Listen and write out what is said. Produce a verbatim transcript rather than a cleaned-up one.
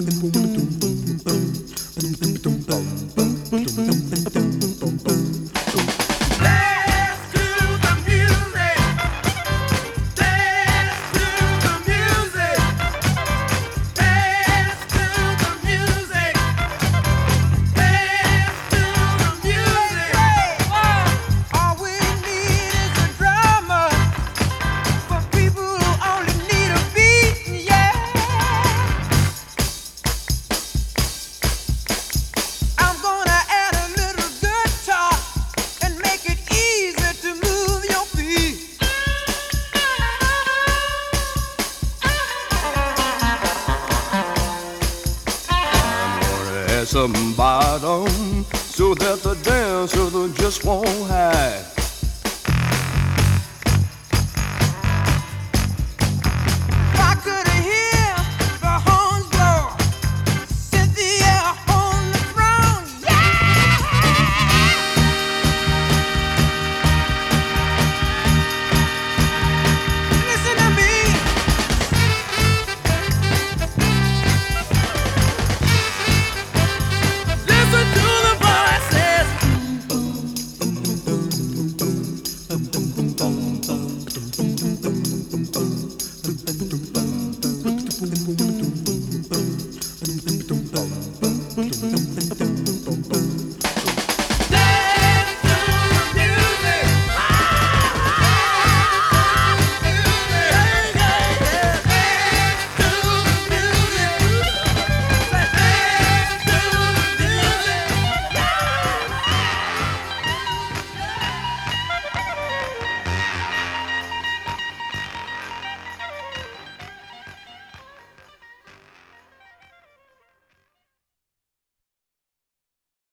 Some bottom so that the dancer just won't hide. I could hear the horns blow, Cynthia on the throne, yeah! Listen to me. Listen to the voices. Boom, boom, boom.